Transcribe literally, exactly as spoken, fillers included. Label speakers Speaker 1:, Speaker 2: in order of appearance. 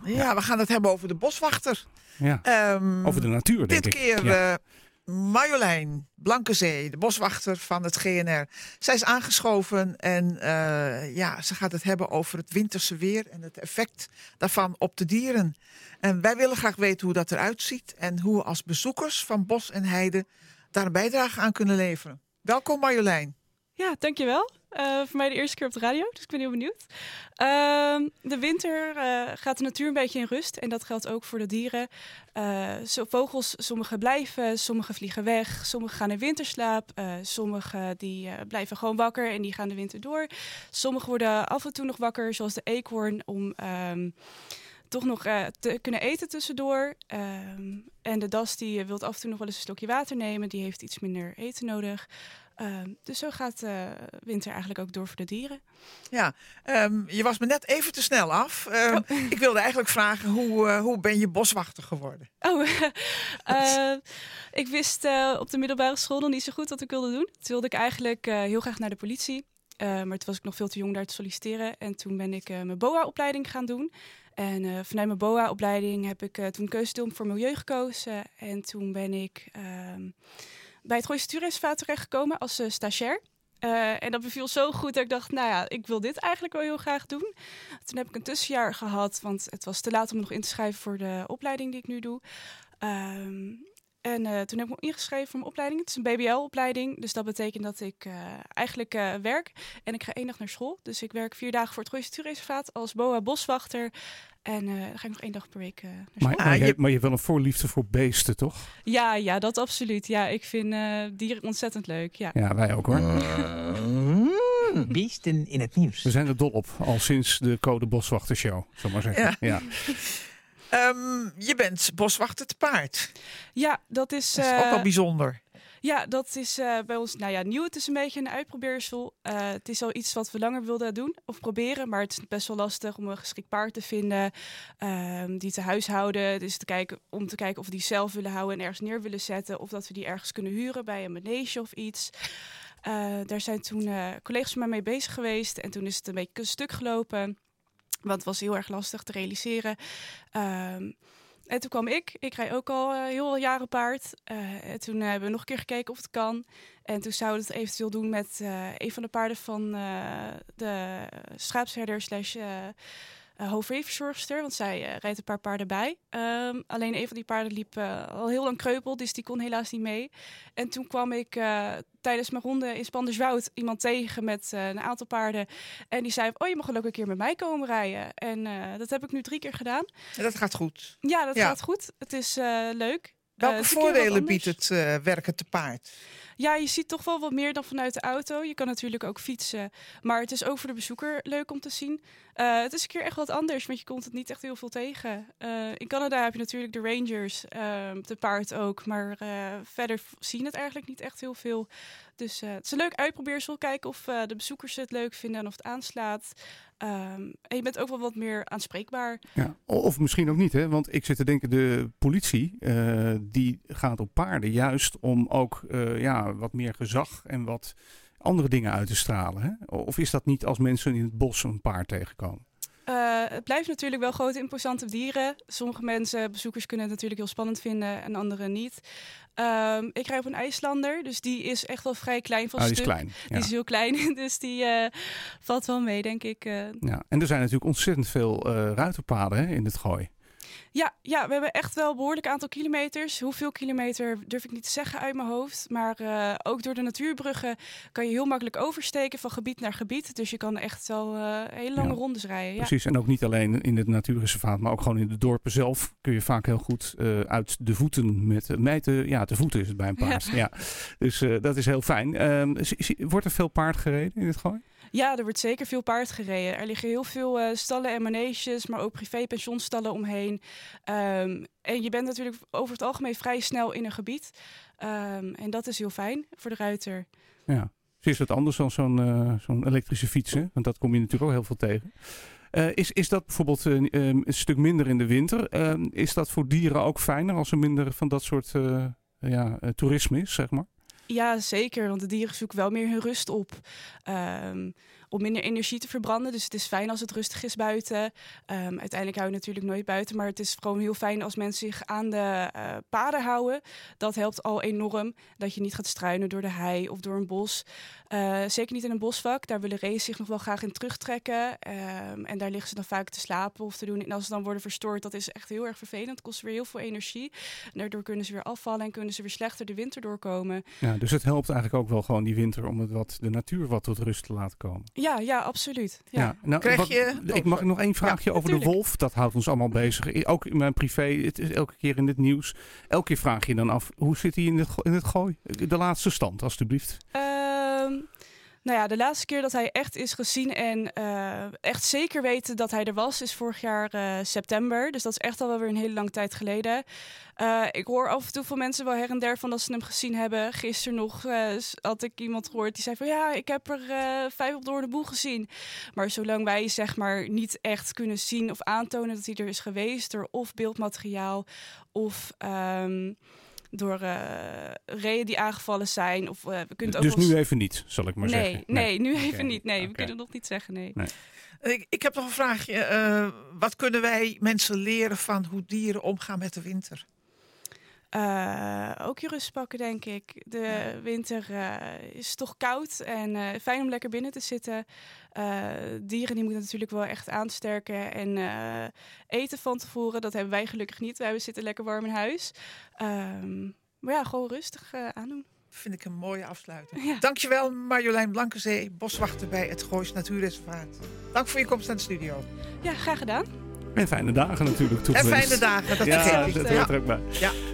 Speaker 1: Ja, we gaan het hebben over de boswachter.
Speaker 2: Ja.
Speaker 1: Um,
Speaker 2: over de natuur, denk
Speaker 1: dit
Speaker 2: ik.
Speaker 1: Dit keer
Speaker 2: ja.
Speaker 1: uh, Marjolein Blankenzee, de boswachter van het G N R. Zij is aangeschoven en uh, ja, ze gaat het hebben over het winterse weer en het effect daarvan op de dieren. En wij willen graag weten hoe dat eruit ziet en hoe we als bezoekers van bos en heide daar een bijdrage aan kunnen leveren. Welkom Marjolein.
Speaker 3: Ja, dankjewel. Uh, voor mij de eerste keer op de radio, dus ik ben heel benieuwd. Uh, de winter uh, gaat de natuur een beetje in rust en dat geldt ook voor de dieren. Uh, zo, vogels, sommige blijven, sommige vliegen weg, sommige gaan in winterslaap. Uh, sommige die, uh, blijven gewoon wakker en die gaan de winter door. Sommige worden af en toe nog wakker, zoals de eekhoorn, om um, toch nog uh, te kunnen eten tussendoor. Um, en de das die wil af en toe nog wel eens een stokje water nemen, die heeft iets minder eten nodig. Uh, dus zo gaat de uh, winter eigenlijk ook door voor de dieren.
Speaker 1: Ja, um, je was me net even te snel af. Uh, oh. Ik wilde eigenlijk vragen, hoe, uh, hoe ben je boswachter geworden?
Speaker 3: Oh, uh, ik wist uh, op de middelbare school nog niet zo goed wat ik wilde doen. Toen wilde ik eigenlijk uh, heel graag naar de politie. Uh, maar toen was ik nog veel te jong daar te solliciteren. En toen ben ik uh, mijn B O A-opleiding gaan doen. En uh, vanuit mijn B O A-opleiding heb ik uh, toen keuzedeel voor milieu gekozen. En toen ben ik Uh, bij het Gooise Natuurreservaat terechtgekomen als uh, stagiair. Uh, en dat beviel zo goed dat ik dacht, nou ja, ik wil dit eigenlijk wel heel graag doen. Toen heb ik een tussenjaar gehad, want het was te laat om me nog in te schrijven voor de opleiding die ik nu doe. Um, en uh, toen heb ik me ingeschreven voor mijn opleiding. Het is een B B L-opleiding, dus dat betekent dat ik uh, eigenlijk uh, werk. En ik ga één dag naar school. Dus ik werk vier dagen voor het Gooise Natuurreservaat als B O A-boswachter. En uh, dan ga ik nog één dag per week uh, naar school.
Speaker 2: Maar, maar, je, maar je hebt wel een voorliefde voor beesten, toch?
Speaker 3: Ja, ja, dat absoluut. Ja, ik vind uh, dieren ontzettend leuk. Ja,
Speaker 2: ja wij ook hoor.
Speaker 4: Uh, beesten in het nieuws.
Speaker 2: We zijn er dol op, al sinds de Code Boswachter Show, zal maar zeggen.
Speaker 1: Ja. ja. um, je bent boswachter te paard.
Speaker 3: Ja, dat is...
Speaker 1: Dat is uh, ook wel bijzonder.
Speaker 3: Ja, dat is uh, bij ons nou ja, nieuw. Het is een beetje een uitprobeersel. Uh, het is al iets wat we langer wilden doen of proberen. Maar het is best wel lastig om een geschikt paard te vinden. Uh, die te huishouden. Dus te kijken, om te kijken of we die zelf willen houden en ergens neer willen zetten. Of dat we die ergens kunnen huren bij een manege of iets. Uh, daar zijn toen uh, collega's van mij mee bezig geweest. En toen is het een beetje stuk gelopen. Want het was heel erg lastig te realiseren. Uh, En toen kwam ik. Ik rij ook al uh, heel veel jaren paard. Uh, en toen uh, hebben we nog een keer gekeken of het kan. En toen zouden we het eventueel doen met uh, een van de paarden van uh, de schaapsherder slash uh, uh, hoofdveeverzorgster. Want zij uh, rijdt een paar paarden bij. Um, alleen een van die paarden liep uh, al heel lang kreupel, dus die kon helaas niet mee. En toen kwam ik uh, tijdens mijn ronde in Spanderswoud iemand tegen met uh, een aantal paarden. En die zei, oh, je mag wel ook een keer met mij komen rijden. En uh, dat heb ik nu drie keer gedaan.
Speaker 1: En dat gaat goed?
Speaker 3: Ja, dat
Speaker 1: ja.
Speaker 3: gaat goed. Het is uh, leuk.
Speaker 1: Welke
Speaker 3: uh,
Speaker 1: voordelen biedt het uh, werken te paard?
Speaker 3: Ja, je ziet toch wel wat meer dan vanuit de auto. Je kan natuurlijk ook fietsen, maar het is ook voor de bezoeker leuk om te zien. Uh, het is een keer echt wat anders, want je komt het niet echt heel veel tegen. Uh, in Canada heb je natuurlijk de rangers, uh, te paard ook, maar uh, verder zien het eigenlijk niet echt heel veel. Dus uh, het is een leuk uitprobeersel. Kijken of uh, de bezoekers het leuk vinden en of het aanslaat. Um, en je bent ook wel wat meer aanspreekbaar.
Speaker 2: Ja, of misschien ook niet, hè? Want ik zit te denken, de politie uh, die gaat op paarden juist om ook uh, ja, wat meer gezag en wat andere dingen uit te stralen. Hè? Of is dat niet als mensen in het bos een paard tegenkomen?
Speaker 3: Uh, het blijft natuurlijk wel grote imposante dieren. Sommige mensen, bezoekers, kunnen het natuurlijk heel spannend vinden en anderen niet. Um, ik rij op een IJslander, dus die is echt wel vrij klein van
Speaker 2: ah,
Speaker 3: stuk.
Speaker 2: Die is klein. Ja.
Speaker 3: Die is heel klein, dus die uh, valt wel mee, denk ik. Uh.
Speaker 2: Ja, en er zijn natuurlijk ontzettend veel uh, ruiterpaden hè, in het Gooi.
Speaker 3: Ja, ja, we hebben echt wel een behoorlijk aantal kilometers. Hoeveel kilometer durf ik niet te zeggen uit mijn hoofd. Maar uh, ook door de natuurbruggen kan je heel makkelijk oversteken van gebied naar gebied. Dus je kan echt wel uh, hele lange ja, rondes rijden. Ja.
Speaker 2: Precies, en ook niet alleen in het natuurreservaat, maar ook gewoon in de dorpen zelf kun je vaak heel goed uh, uit de voeten met uh, mijten. Ja, te voeten is het bij een paard. Ja. Ja. Dus uh, dat is heel fijn. Um, wordt er veel paard gereden in het Gooi?
Speaker 3: Ja, er wordt zeker veel paard gereden. Er liggen heel veel uh, stallen en maneges, maar ook privé-pensionstallen omheen. Um, en je bent natuurlijk over het algemeen vrij snel in een gebied. Um, en dat is heel fijn voor de ruiter.
Speaker 2: Ja, is het anders dan zo'n, uh, zo'n elektrische fiets, hè? Want dat kom je natuurlijk ook heel veel tegen. Uh, is, is dat bijvoorbeeld uh, een stuk minder in de winter? Uh, is dat voor dieren ook fijner als er minder van dat soort uh, ja, uh, toerisme is, zeg maar?
Speaker 3: Ja, zeker. Want de dieren zoeken wel meer hun rust op. Um, om minder energie te verbranden. Dus het is fijn als het rustig is buiten. Um, uiteindelijk hou je natuurlijk nooit buiten. Maar het is gewoon heel fijn als mensen zich aan de uh, paden houden. Dat helpt al enorm. Dat je niet gaat struinen door de hei of door een bos. Uh, zeker niet in een bosvak. Daar willen reeën zich nog wel graag in terugtrekken. Um, en daar liggen ze dan vaak te slapen of te doen. En als ze dan worden verstoord, dat is echt heel erg vervelend. Het kost weer heel veel energie. En daardoor kunnen ze weer afvallen en kunnen ze weer slechter de winter doorkomen.
Speaker 2: Ja, dus het helpt eigenlijk ook wel gewoon die winter om het wat, de natuur wat tot rust te laten komen.
Speaker 3: Ja, ja, absoluut. Ja.
Speaker 2: Ja, nou,
Speaker 1: Krijg
Speaker 2: wat,
Speaker 1: je...
Speaker 2: ik mag nog één vraagje
Speaker 3: ja,
Speaker 2: over
Speaker 3: natuurlijk.
Speaker 2: de wolf. Dat houdt ons allemaal bezig. Ook in mijn privé, het is elke keer in het nieuws. Elke keer vraag je dan af, hoe zit hij in het, in het gooi? De laatste stand, alstublieft.
Speaker 3: Um, nou ja, de laatste keer dat hij echt is gezien en uh, echt zeker weten dat hij er was, is vorig jaar uh, september. Dus dat is echt al wel weer een hele lange tijd geleden. Uh, ik hoor af en toe van mensen wel her en der van dat ze hem gezien hebben. Gisteren nog uh, had ik iemand gehoord die zei van ja, ik heb er uh, vijf op door de boel gezien. Maar zolang wij zeg maar niet echt kunnen zien of aantonen dat hij er is geweest door of beeldmateriaal of... Um, door uh, reeën die aangevallen zijn. Of, uh, we kunnen het
Speaker 2: Dus
Speaker 3: ook wel...
Speaker 2: nu even niet, zal ik maar
Speaker 3: nee,
Speaker 2: zeggen.
Speaker 3: Nee, nee, nu even
Speaker 2: okay.
Speaker 3: niet. Nee, we
Speaker 2: okay.
Speaker 3: kunnen het nog niet zeggen, nee.
Speaker 2: nee.
Speaker 1: Ik, ik heb nog een vraagje. Uh, wat kunnen wij mensen leren van hoe dieren omgaan met de winter?
Speaker 3: Uh, ook je rust pakken, denk ik. De ja. winter uh, is toch koud en uh, fijn om lekker binnen te zitten. Uh, dieren die moeten natuurlijk wel echt aansterken en uh, eten van tevoren. Dat hebben wij gelukkig niet. Wij zitten lekker warm in huis. Um, maar ja, gewoon rustig uh, aandoen.
Speaker 1: Vind ik een mooie afsluiting.
Speaker 3: Ja.
Speaker 1: Dankjewel Marjolein Blankenzee, boswachter bij het Goois Natuurreservaat. Dank voor je komst naar de studio.
Speaker 3: Ja, graag gedaan.
Speaker 2: En fijne dagen natuurlijk.
Speaker 1: En fijne dagen, dat
Speaker 2: ja,
Speaker 1: vergeet ik.
Speaker 2: dat hoort er ook bij.
Speaker 1: Ja.